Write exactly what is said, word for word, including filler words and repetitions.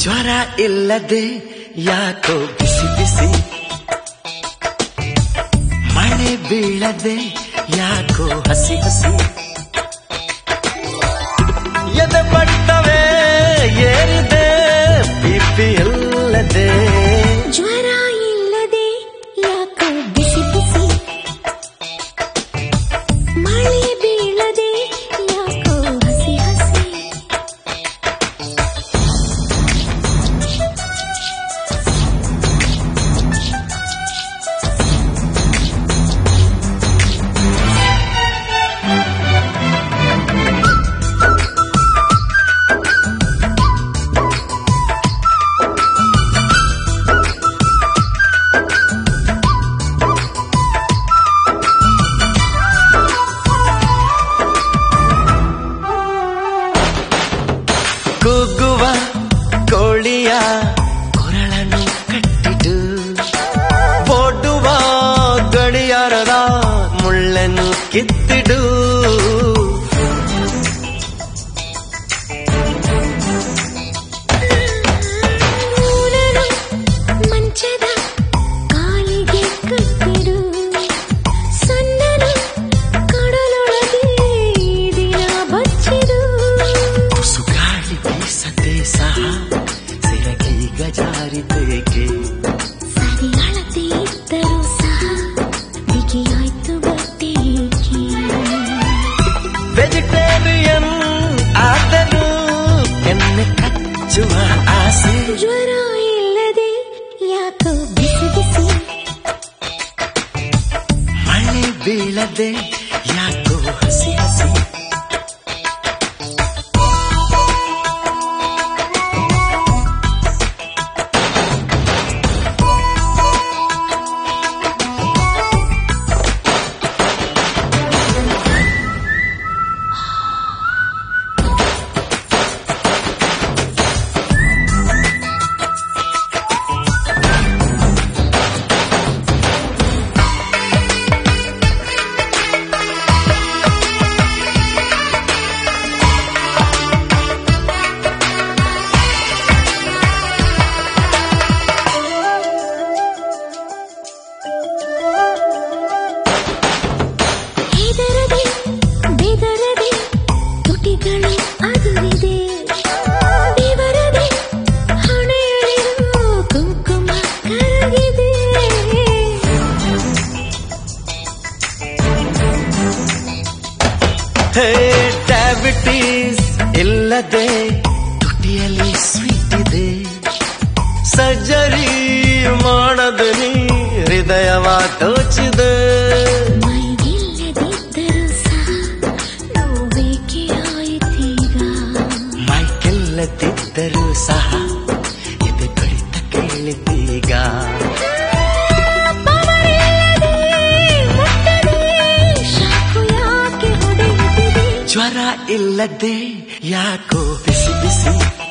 ಜ್ವರ ಇಲ್ಲದೆ ಯಾಕೋ ಬಿಸಿ ಬಿಸಿ, ಮಳೆ ಬೀಳದೆ ಯಾಕೋ ಹಸಿ ಹಸಿ, ಎದೆ ಬಟ್ಟವೇ ಏರಿದೆ ಬಿಪಿ ಇಲ್ಲದೆ, ಜ್ವರ ಇಲ್ಲದೆ ಯಾಕೋ ಬಿಸಿ ಬಿಸಿ, ಮಳೆ ಬೀಳದೆ ಯಾಕೋ ಹಸಿ ಹಸಿ. ಕೂಗುವ ಕೋಳಿಯ ಕೊರಳನ್ನು ಕಟ್ಟಿಡು, ಓಡುವ ಗಡಿಯಾರದ ಮುಳ್ಳನ್ನು ಕಿತ್ತಿಡು, ಮಂಚದ ಕಾಲಿಗೆ ಕಟ್ಟಿಡು, ಸಣ್ಣನ ಕಡಲೊಳಗೆ ದಿನ ಬಚ್ಚಿಡು, ಸುಗಾಳಿ ಬೀಸದೆ ಸಹ ಸಿರಗೀಗ ಜಾರಿತೇಕೆ, ಸರಿ ಅಳತೆ ಇದ್ದರೂ ಸಹ ಬಿಗಿಯಾಯ್ತು ಬಟ್ಟೆಗೆ, ವೆಜಿಟೇರಿಯನ್ ಆದರೂ ಎಣ್ಣೆ ಕಚ್ಚುವ ಆಸೆ, ಜ್ವರ ಇಲ್ಲದೆ ಯಾಕೋ ಬಿಸಿ ಬಿಸಿ, ಮಳೆ ಬೀಳದೆ ಯಾಕೋ ಹಸಿ ಹಸಿ. ಹೆದರದೆ ಬೆದರದೆ ತುಟಿಗಳು ಅದುರಿದೆ, ಬೆವರದೆ ಹಣೆಯಲ್ಲಿರೋ ಕುಂಕುಮ ಕರಗಿದೆ, ಹೇ ಡಯಾಬಿಟೀಸ್ ಇಲ್ಲದೆ ತುಟಿಯಲ್ಲಿ ಸ್ವೀಟ್ ಇದೆ, ಸರ್ಜರಿ ಮಾಡದೆ ನೀ ಹೃದಯವ ದೋಚಿದೆ, ಮೈಗಿಲ್ಲದಿದ್ದರೂ ಸಹ ನೋವೇಕೆ ಆಯಿತೀಗ, ಮೈಗೆಲ್ಲದಿದ್ದರೂ ಸಹ ಎದೆ ಬಡಿತ ಕೇಳಿದೀಗ, ಶಾಕು ಯಾಕೆ ಹೊಡೆಯುತ್ತಿದೆ, ಜ್ವರ ಇಲ್ಲದೆ ಯಾಕೋ ಬಿಸಿ ಬಿಸಿ,